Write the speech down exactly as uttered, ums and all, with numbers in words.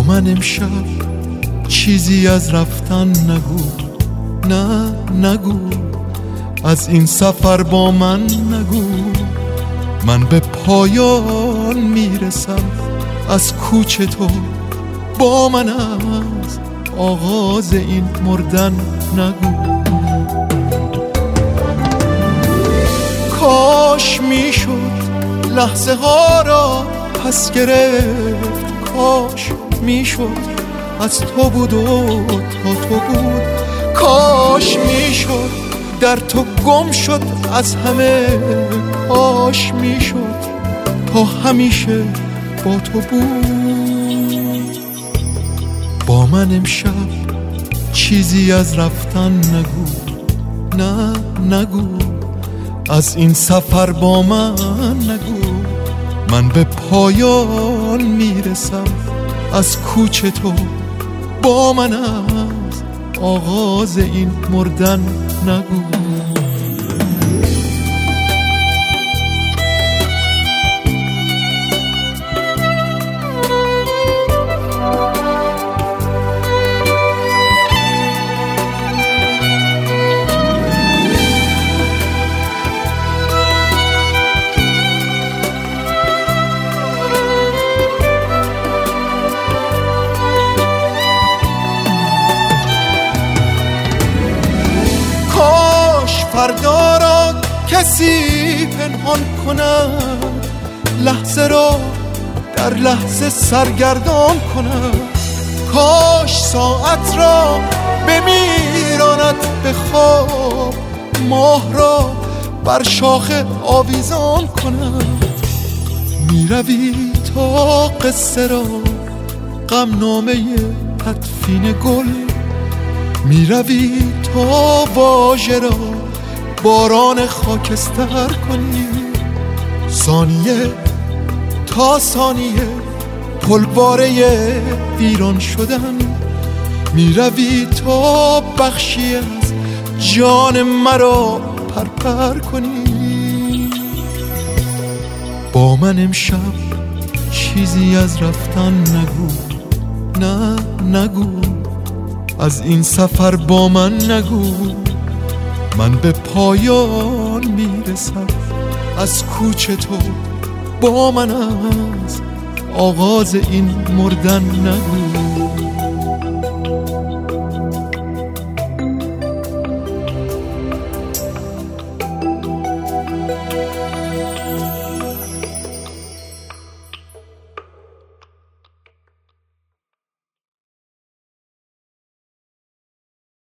من امشب چیزی از رفتن نگو، نه نگو، از این سفر با من نگو. من به پایان میرسم از کوچه تو، با من از آغاز این مردن نگو. کاش میشد لحظه ها را پس گرفت، کاش میشد از تو بود و تا تو بود، کاش میشد در تو گم شد از همه، کاش میشد تا همیشه با تو بود. با من امشب چیزی از رفتن نگو، نه نگو، از این سفر با من نگو. من به پایان میرسم از کوچه تو، با من از آغاز این مردن نگو. فردا را کسی پنهان کند، لحظه را در لحظه سرگردان کند. کاش ساعت را بمیراند به خواب، ماه را بر شاخه آویزان کند. میروی تا قصه را غمنامه تدفین گل، میروی تا واژه را باران خاکستر کنی. ثانیه تا ثانیه پلواره ویران شدن، میروی تا بخشی از جان مرا پرپر کنی. با من امشب چیزی از رفتن نگو، نه نگو، از این سفر با من نگو. من به پایان میرسم از کوچه تو، با من از آغاز این مردن نگو.